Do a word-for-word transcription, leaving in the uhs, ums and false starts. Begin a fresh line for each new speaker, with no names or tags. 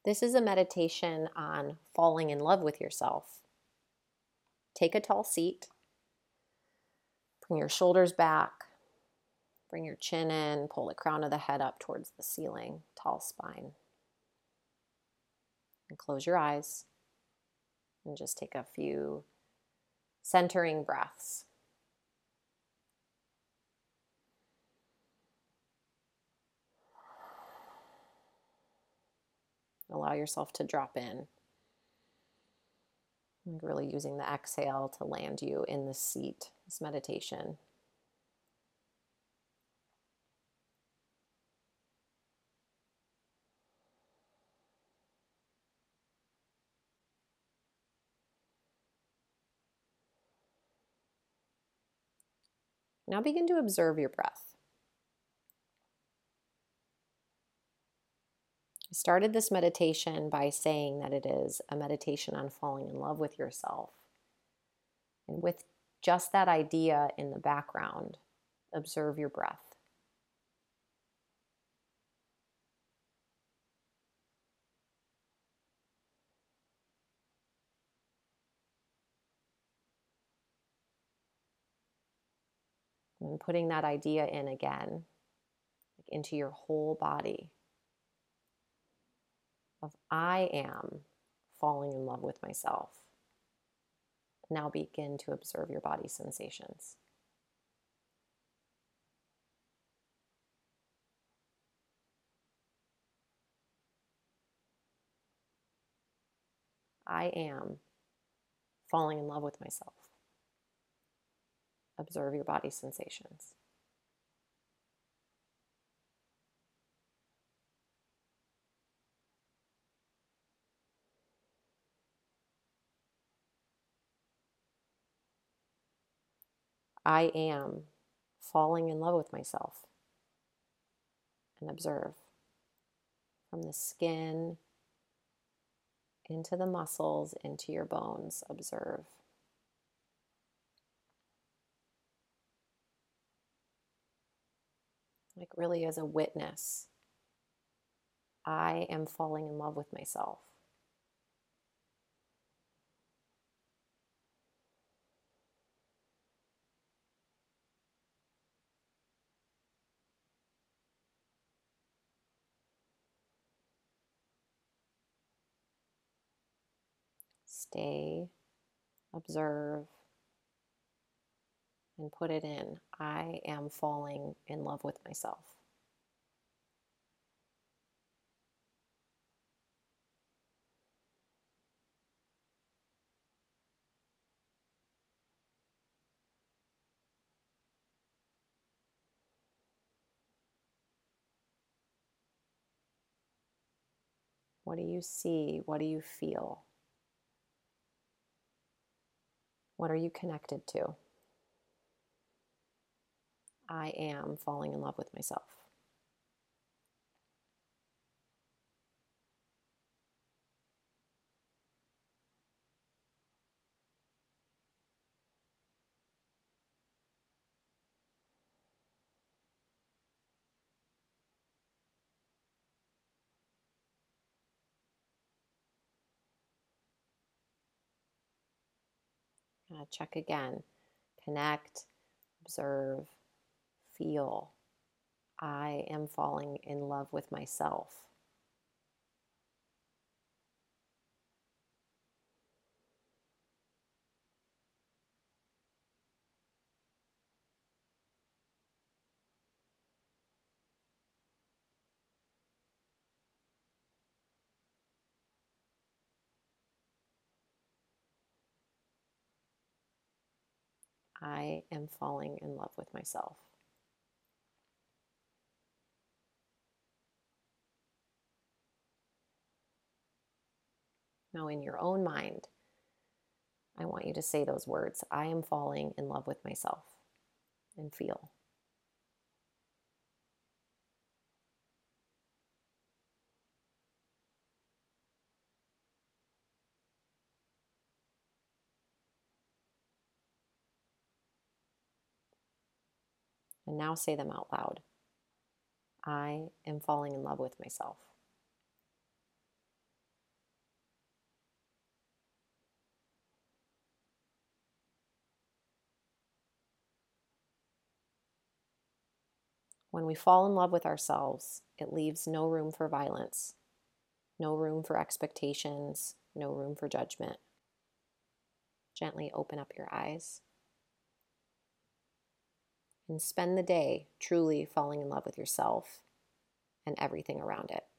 This is a meditation on falling in love with yourself. Take a tall seat. Bring your shoulders back. Bring your chin in. Pull the crown of the head up towards the ceiling. Tall spine. And close your eyes. And just take a few centering breaths. Allow yourself to drop in. And really using the exhale to land you in the seat, this meditation. Now begin to observe your breath. I started this meditation by saying that it is a meditation on falling in love with yourself. And with just that idea in the background, observe your breath. And putting that idea in again, like into your whole body, of I am falling in love with myself. Now begin to observe your body sensations. I am falling in love with myself. Observe your body sensations. I am falling in love with myself. And observe from the skin into the muscles, into your bones. Observe. Like really as a witness. I am falling in love with myself. Stay, observe, and put it in. I am falling in love with myself. What do you see? What do you feel? What are you connected to? I am falling in love with myself. Uh, check again. Connect, observe, feel. I am falling in love with myself. I am falling in love with myself. Now, in your own mind, I want you to say those words. I am falling in love with myself. And feel. And now say them out loud. I am falling in love with myself. When we fall in love with ourselves, it leaves no room for violence, no room for expectations, no room for judgment. Gently open up your eyes and spend the day truly falling in love with yourself and everything around it.